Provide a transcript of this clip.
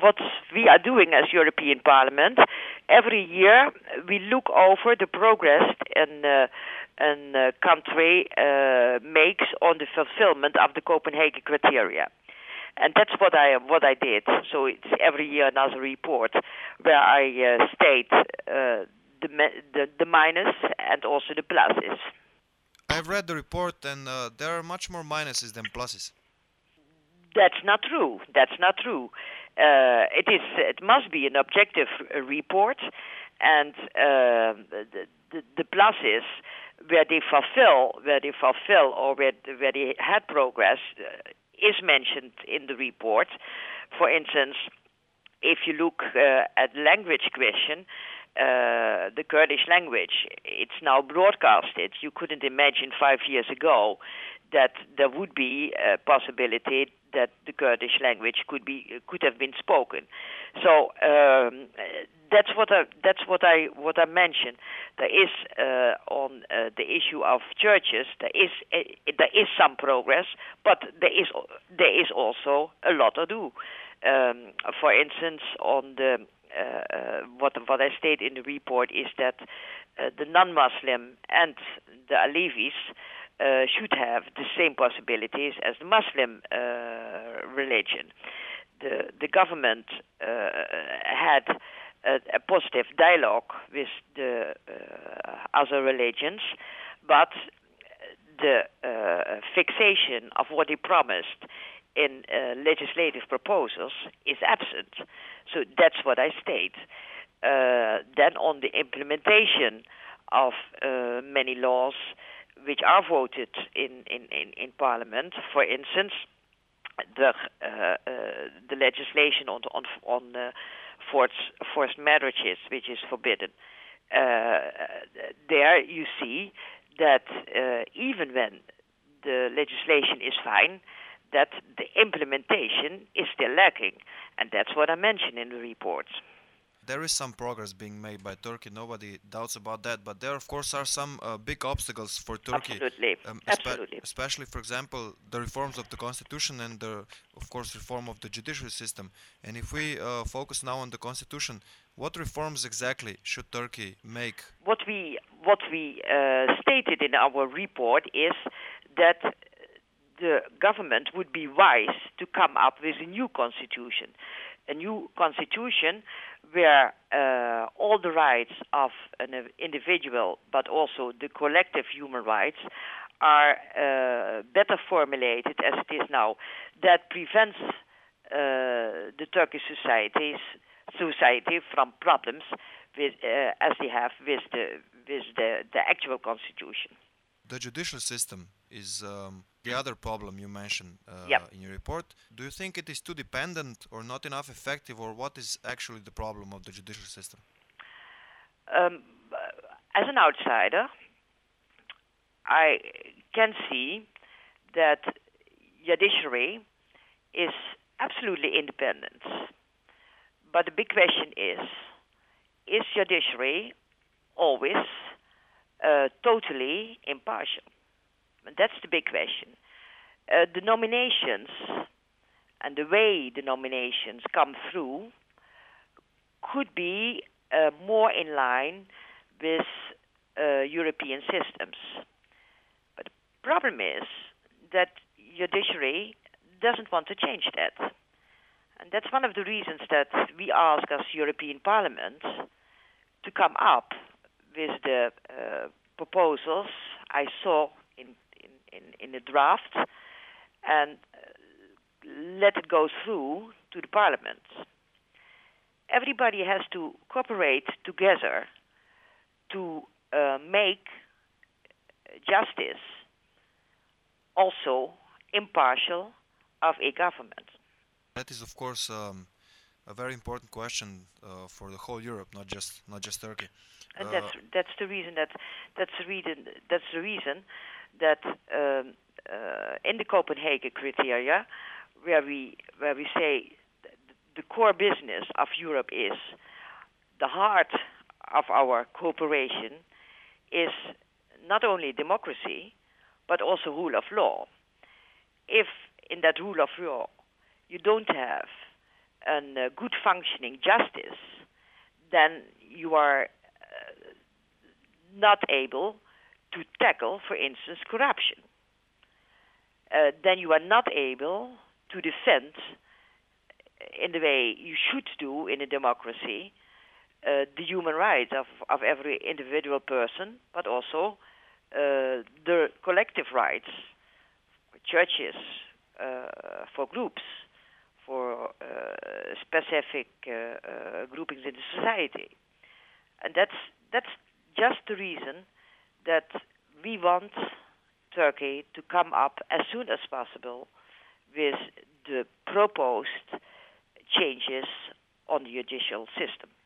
what we are doing as European Parliament, every year we look over the progress a country makes on the fulfillment of the Copenhagen criteria. And that's what I did. So it's every year another report where I state the minus and also the pluses. I've read the report, and there are much more minuses than pluses. That's not true. It must be an objective report, and the pluses where they fulfill, or where they had progress is mentioned in the report. For instance, if you look at language question, the Kurdish language, it's now broadcasted. You couldn't imagine 5 years ago that there would be a possibility that the Kurdish language could have been spoken. So that's what I mentioned. There is on the issue of churches, there is some progress, but there is also a lot to do. For instance, on the what I state in the report is that the non-Muslim and the Alevis should have the same possibilities as the Muslim religion. The government had a positive dialogue with the other religions, but the fixation of what he promised in legislative proposals is absent. So that's what I state. Then on the implementation of many laws which are voted in Parliament, for instance, the legislation on forced marriages, which is forbidden. There you see that even when the legislation is fine, that the implementation is still lacking, and that's what I mentioned in the report. There is some progress being made by Turkey, nobody doubts about that, but there of course are some big obstacles for Turkey. Absolutely. Especially, for example, the reforms of the constitution and of course reform of the judicial system. And if we focus now on the constitution, what reforms exactly should Turkey make? What we stated in our report is that the government would be wise to come up with a new constitution where all the rights of an individual, but also the collective human rights, are better formulated as it is now. That prevents the Turkish society from problems as they have with the actual constitution. The judicial system is the other problem you mentioned in your report. Do you think it is too dependent or not enough effective, or what is actually the problem of the judicial system? As an outsider, I can see that judiciary is absolutely independent. But the big question is judiciary always totally impartial? And that's the big question. The nominations and the way the nominations come through could be more in line with European systems. But the problem is that judiciary doesn't want to change that. And that's one of the reasons that we ask as European Parliament to come up with the proposals I saw in the draft and let it go through to the Parliament. Everybody has to cooperate together to make justice also impartial of a government. That is, of course, a very important question for the whole Europe, not just Turkey. And that's the reason that in the Copenhagen criteria, where we say the core business of Europe is the heart of our cooperation is not only democracy but also rule of law. If in that rule of law you don't have a good functioning justice, then you are not able to tackle, for instance, corruption. Then you are not able to defend, in the way you should do in a democracy, the human rights of every individual person, but also the collective rights for churches, for groups, for specific groupings in the society. And that's just the reason that we want Turkey to come up as soon as possible with the proposed changes on the judicial system.